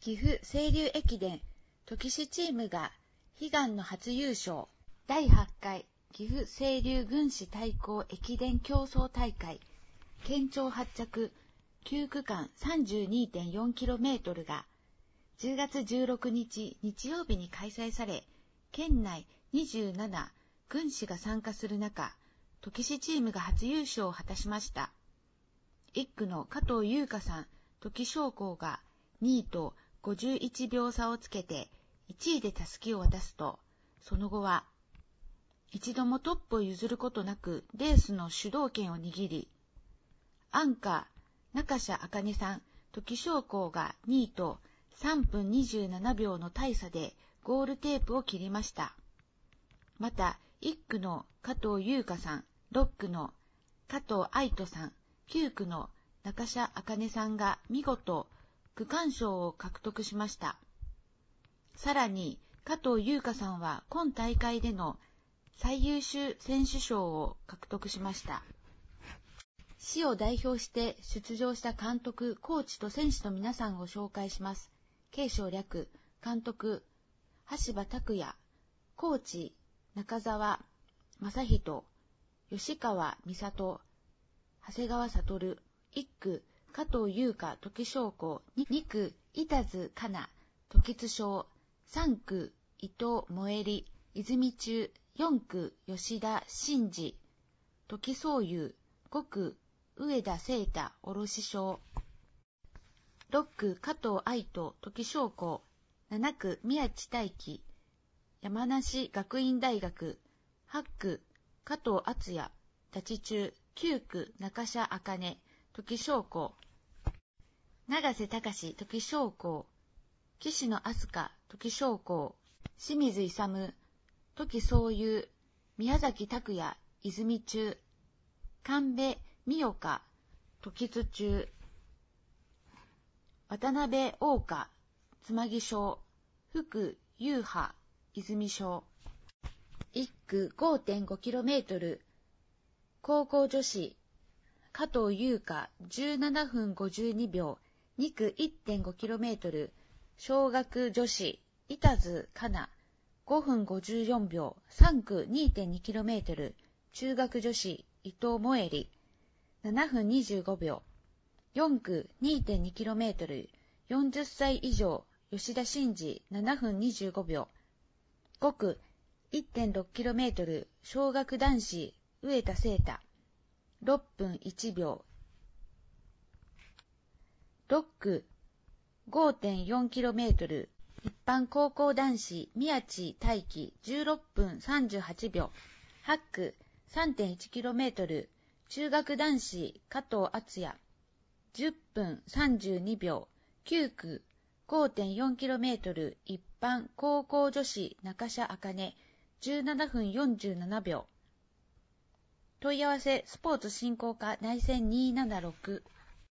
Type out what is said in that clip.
岐阜清流駅伝土岐市チームが悲願の初優勝。第8回岐阜清流郡市対抗駅伝競争大会県庁発着9区間 32.4km が10月16日日曜日に開催され、県内27郡市が参加する中、土岐市チームが初優勝を果たしました。1区の加藤優香さん、土岐商工が2位と51秒差をつけて1位でたすきを渡すと、その後は一度もトップを譲ることなくレースの主導権を握り、アンカー中謝茜さん、土岐商工が2位と3分27秒の大差でゴールテープを切りました。また1区の加藤優香さん、6区の加藤愛人さん、9区の中謝茜さんが見事区間賞を獲得しました。さらに加藤優香さんは今大会での最優秀選手賞を獲得しました。市を代表して出場した監督、コーチと選手の皆さんを紹介します。継承略、監督、橋場拓也、コーチ、中澤正人、吉川美里、長谷川悟、1区、加藤優香、土岐商工、2区、板津香奈、土岐津商、3区、伊藤萌里、泉中、4区、吉田真二、土岐総友、5区、上田聖太、卸商、6区、加藤愛人、土岐商工、7区、宮地大輝、山梨学院大学、8区、加藤敦也、立中、9区、中謝茜、土岐商工、永瀬隆、土岐商工、岸野飛鳥、土岐商工、清水勇、土岐総友、宮崎拓也、泉中、神戸美岡、土岐津中、渡辺桜花、妻木商、福優波、泉商。1区 5.5km 高校女子加藤優香17分52秒、2区 1.5km 小学女子板津香奈5分54秒、3区 2.2km 中学女子伊藤萌里7分25秒、4区 2.2km 40歳以上吉田真二7分25秒、5区 1.6km 小学男子上田聖太6分1秒、6区 5.4km 一般高校男子宮地大輝16分38秒、8区 3.1km 中学男子加藤敦也10分32秒、9区 5.4km 一般高校女子中謝茜17分47秒。問い合わせスポーツ振興課内線276